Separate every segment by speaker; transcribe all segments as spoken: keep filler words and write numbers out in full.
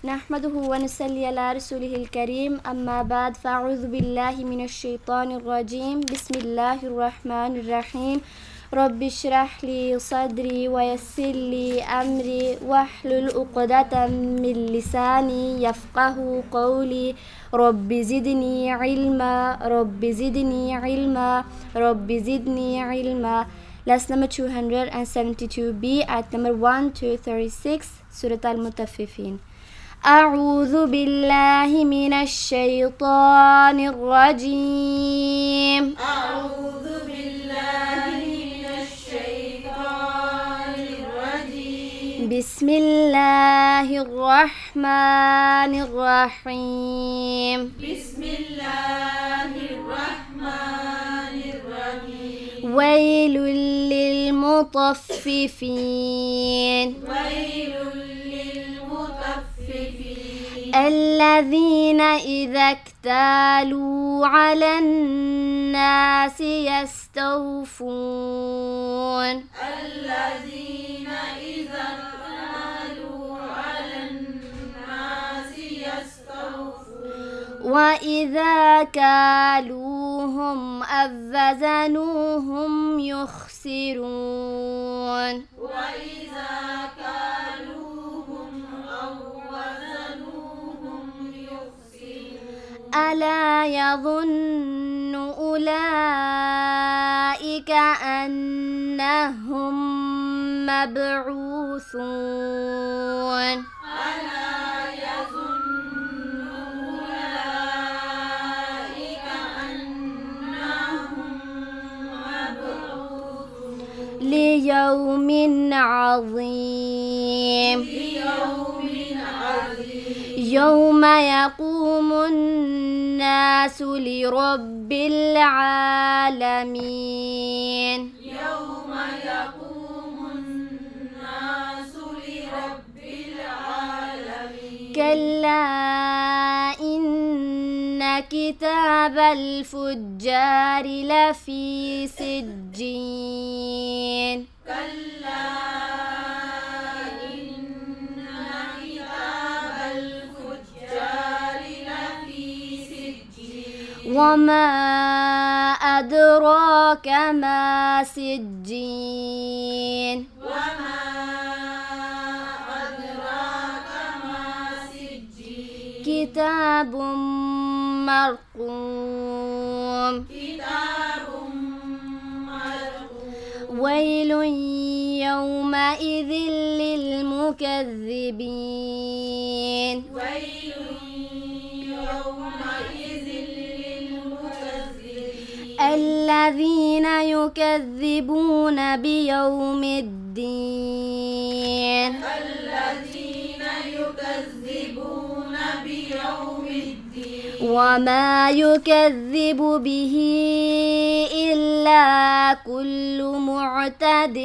Speaker 1: نحمده ونصلي على رسوله الكريم أما بعد فأعوذ بالله من الشيطان الرجيم بسم الله الرحمن الرحيم رب اشرح لي صدري ويسر لي أمري واحلل عقدة من لساني يفقه قولي رب زدني علما رب زدني علما رب زدني علما. Lesson number two hundred seventy-two B at number one to thirty-six Surah Al-Mutaffifin. أعوذ بالله من الشيطان الرجيم
Speaker 2: أعوذ بالله من الشيطان الرجيم
Speaker 1: بسم الله الرحمن الرحيم
Speaker 2: بسم الله الرحمن الرحيم
Speaker 1: ويل للمطففين
Speaker 2: ويل للمطففين
Speaker 1: الذين إذا اكتالوا على الناس يستوفون
Speaker 2: الذين إذا اكتالوا على الناس يستوفون
Speaker 1: وإذا كالوهم أو وزنوهم يخسرون
Speaker 2: وإذا كالوهم أو وزنوهم يخسرون
Speaker 1: ألا يظن أولئك أنهم مبعوثون
Speaker 2: ألا يظن أولئك أنهم مبعوثون
Speaker 1: ليوم عظيم
Speaker 2: ليوم عظيم
Speaker 1: يوم يقوم الناس لرب العالمين
Speaker 2: يوم يقوم الناس لرب العالمين
Speaker 1: كلا إن كتاب الفجار لفي سجين
Speaker 2: كلا إن كتاب الفجار لفي سجين
Speaker 1: وما أدراك ما سجين
Speaker 2: وما أدراك ما سجين
Speaker 1: كتاب مرقوم
Speaker 2: كتاب مرقوم
Speaker 1: ويل يومئذ للمكذبين
Speaker 2: ويل يومئذ للمكذبين
Speaker 1: الذين يكذبون بيوم الدين
Speaker 2: الذين يكذبون بيوم الدين
Speaker 1: وما يكذب به إلا كل معتد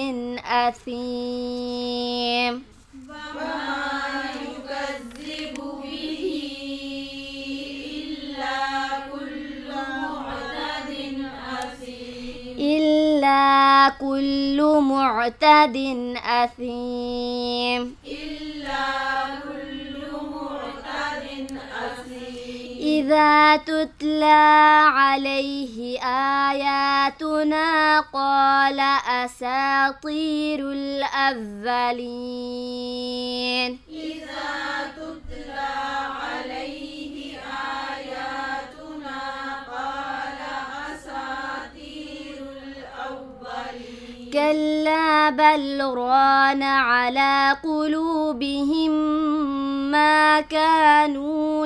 Speaker 1: أثيم
Speaker 2: وما يكذب به إلا كل معتد أثيم
Speaker 1: إلا كل معتد أثيم
Speaker 2: إلا كل معتد أثيم
Speaker 1: إذا تتلى عليه آياتنا قال أساطير الأولين
Speaker 2: إذا تتلى عليه آياتنا قال أساطير الأولين
Speaker 1: كلا بل ران على قلوبهم ما كانوا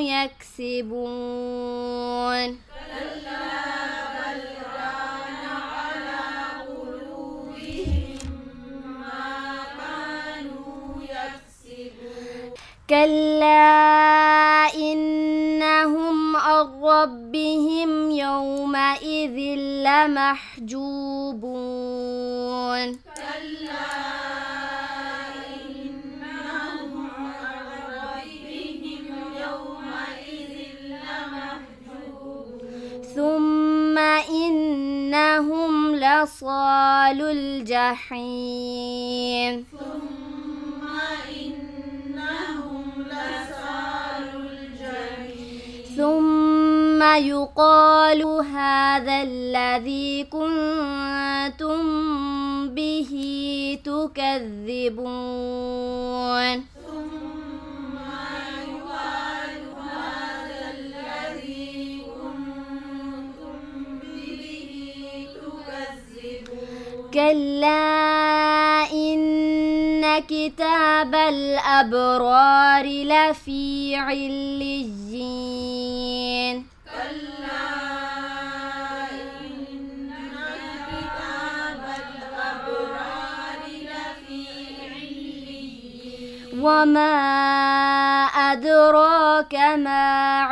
Speaker 1: يكسبون
Speaker 2: كلا بل ران على قلوبهم ما كانوا يكسبون
Speaker 1: كلا إنهم عن ربهم يومئذ لمحجوبون
Speaker 2: كلا إنهم عن ربهم يومئذ لمحجوبون
Speaker 1: ثم إنهم لصال الجحيم
Speaker 2: ثم إنهم لصالون
Speaker 1: يقال هذا الذي كنتم به تكذبون
Speaker 2: ثم يقال هذا الذي كنتم به تكذبون
Speaker 1: كلا إن كتاب الأبرار لفي عليين
Speaker 2: كلا إن كتاب الأبرار لفي عليين
Speaker 1: وما أدراك ما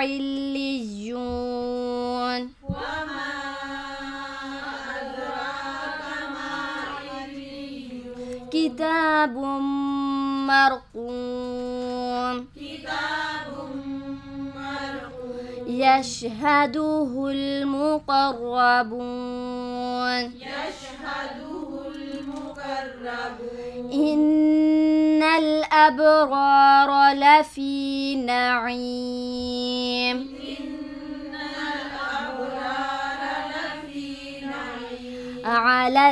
Speaker 1: عليون
Speaker 2: وما أدراك ما عليون
Speaker 1: كتاب مرقوم
Speaker 2: كتاب مرقوم
Speaker 1: يشهده المقربون
Speaker 2: يشهده المقربون
Speaker 1: إن الأبرار لفي نعيم
Speaker 2: إن الأبرار لفي نعيم
Speaker 1: على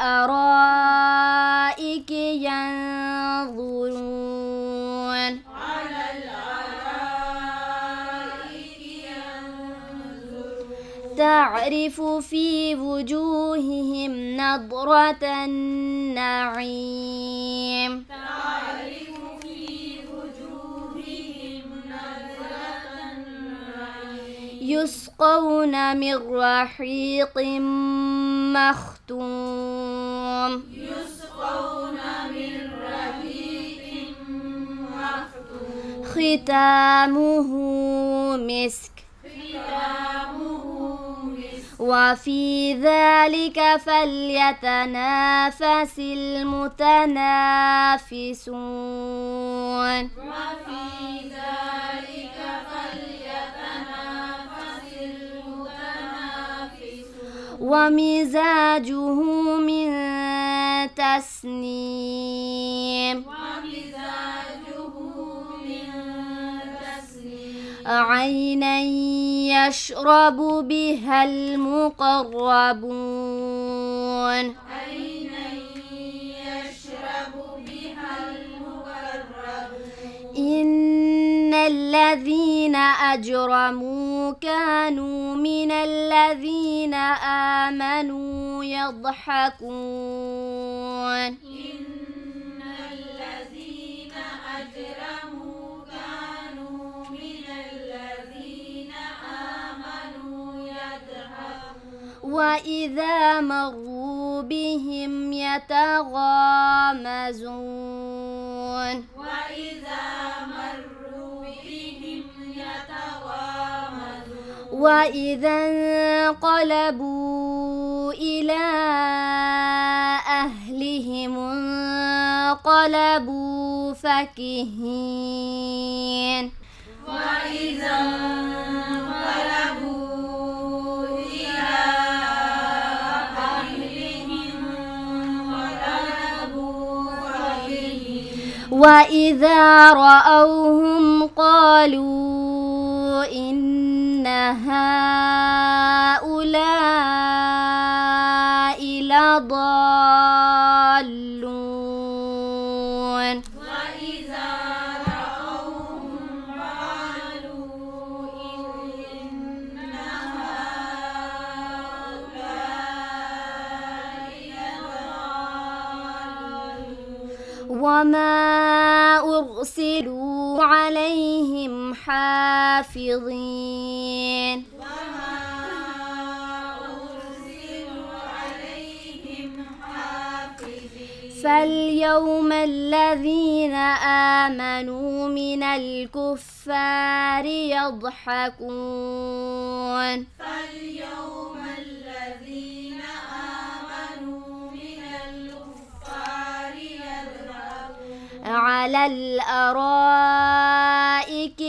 Speaker 1: الأرائك ينظرون
Speaker 2: على الأرائك ينظرون
Speaker 1: تعرف في وجوههم نضرة النعيم
Speaker 2: تعرف في وجوههم نضرة النعيم
Speaker 1: يسقون من رحيق مختوم
Speaker 2: يسقون من رحيق مختوم
Speaker 1: ختامه مسك
Speaker 2: ختامه مسك
Speaker 1: وفي ذلك فليتنافس المتنافسون
Speaker 2: وفي ذلك فليتنافس المتنافسون
Speaker 1: ومزاجه من تسنيم
Speaker 2: ومزاجه من تسنيم
Speaker 1: عينا يشرب بها المقربون
Speaker 2: عينا يشرب بها المقربون
Speaker 1: إن الذين أجرموا كانوا من الذين آمنوا يضحكون
Speaker 2: إن الذين أجرموا كانوا من الذين آمنوا يضحكون
Speaker 1: وإذا مروا بهم يتغامزون
Speaker 2: وإذا مروا بهم يتغامزون
Speaker 1: وإذا انقلبوا إلى أهلهم انقلبوا فكهين
Speaker 2: وإذا انقلبوا إلى أهلهم انقلبوا فكهين
Speaker 1: وإذا رأوهم قالوا إن هؤلاء لضالون
Speaker 2: وإذا رأوهم قالوا إن هؤلاء لضالون
Speaker 1: وما أرسلوا عليهم حافظين
Speaker 2: وما أرسلوا عليهم حافظين
Speaker 1: فاليوم الذين آمنوا من الكفار يضحكون
Speaker 2: فاليوم الذين آمنوا من الكفار يضحكون
Speaker 1: على الأرائك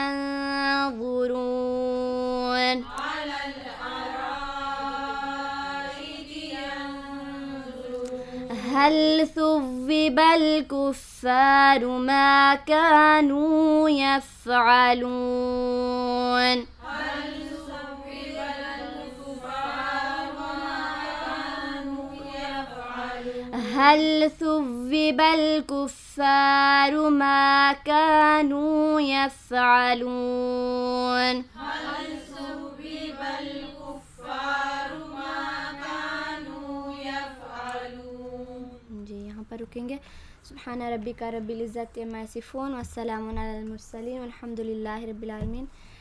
Speaker 1: ينظرون
Speaker 2: على الأرائك ينظرون
Speaker 1: هل ثوب الكفار ما كانوا يفعلون
Speaker 2: هل ثوب
Speaker 1: هل ثوب الكفار ما كانوا يفعلون
Speaker 2: هل ثوب الكفار ما كانوا يفعلون.
Speaker 1: जी यहाँ पर रुकेंगे. सुब्हान रब्बिका रब्बिल इज़्ज़ति अम्मा यसिफून वस्सलामुन अलल मुरसलीन वल्हम्दुलिल्लाहि रब्बिल आलमीन.